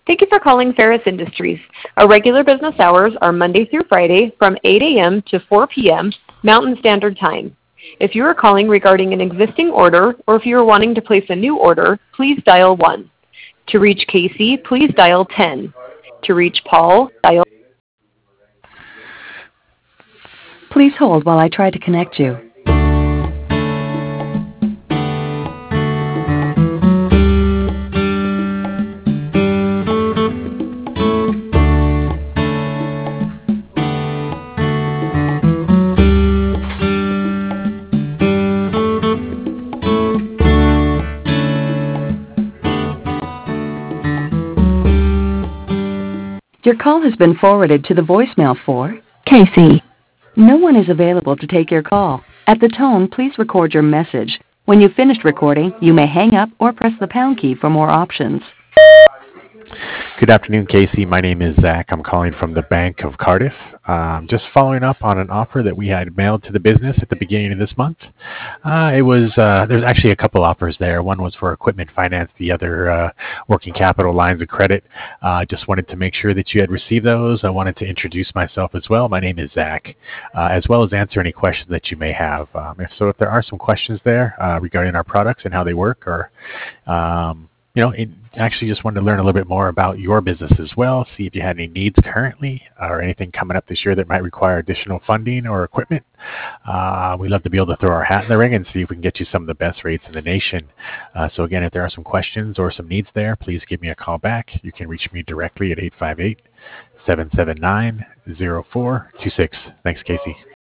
Thank you for calling Ferris Industries. Our regular business hours are Monday through Friday from 8 a.m. to 4 p.m. Mountain Standard Time. If you are calling regarding an existing order or if you are wanting to place a new order, please dial 1. To reach Casey, please dial 10. To reach Paul, dial. Please hold while I try to connect you. Your call has been forwarded to the voicemail for Casey. No one is available to take your call. At the tone, please record your message. When you've finished recording, you may hang up or press the pound key for more options. Good afternoon, Casey. My name is Zach. I'm calling from the Bank of Cardiff. Just following up on an offer that we had mailed to the business at the beginning of this month. There's actually a couple offers there. One was for equipment finance, the other working capital lines of credit. Just wanted to make sure that you had received those. I wanted to introduce myself as well. My name is Zach, as well as answer any questions that you may have. If there are some questions there regarding our products and how they work, or actually just wanted to learn a little bit more about your business as well, see if you had any needs currently or anything coming up this year that might require additional funding or equipment. We'd love to be able to throw our hat in the ring and see if we can get you some of the best rates in the nation. So again, if there are some questions or some needs there, please give me a call back. You can reach me directly at 858-779-0426. Thanks, Casey.